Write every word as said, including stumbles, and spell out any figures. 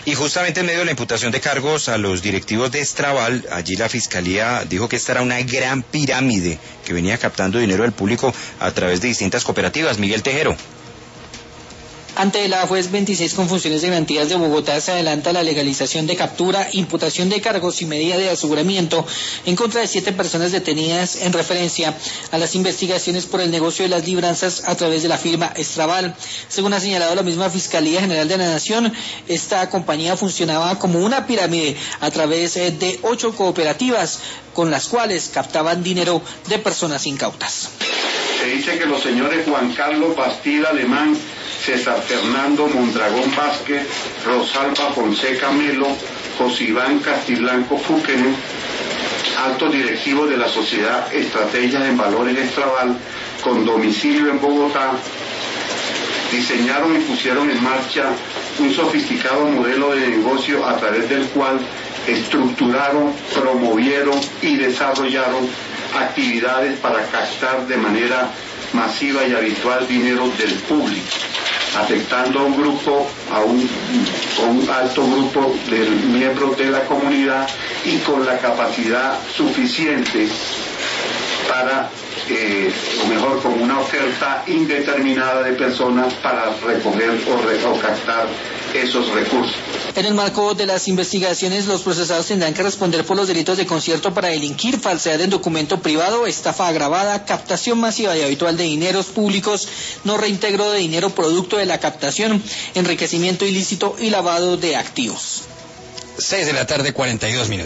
Y justamente en medio de la imputación de cargos a los directivos de Estraval, allí la Fiscalía dijo que esta era una gran pirámide que venía captando dinero del público a través de distintas cooperativas. Miguel Tejero. Ante la juez veintiséis con funciones de garantías de Bogotá se adelanta la legalización de captura, imputación de cargos y medida de aseguramiento en contra de siete personas detenidas en referencia a las investigaciones por el negocio de las libranzas a través de la firma Estraval. Según ha señalado la misma Fiscalía General de la Nación, esta compañía funcionaba como una pirámide a través de ocho cooperativas con las cuales captaban dinero de personas incautas. Se dice que los señores Juan Carlos Bastida Alemán, César Fernando Mondragón Vázquez, Rosalba Fonseca Melo, José Iván Castiblanco Fúquene, altos directivos de la sociedad Estrategias en Valores Estraval, con domicilio en Bogotá, diseñaron y pusieron en marcha un sofisticado modelo de negocio a través del cual estructuraron, promovieron y desarrollaron actividades para captar de manera masiva y habitual dinero del público, afectando a un grupo, a un, a un alto grupo de miembros de la comunidad y con la capacidad suficiente para, eh, o mejor, con una oferta indeterminada de personas para recoger o, re, o captar esos recursos. En el marco de las investigaciones, los procesados tendrán que responder por los delitos de concierto para delinquir, falsedad en documento privado, estafa agravada, captación masiva y habitual de dineros públicos, no reintegro de dinero producto de la captación, enriquecimiento ilícito y lavado de activos. Seis de la tarde, cuarenta y dos minutos.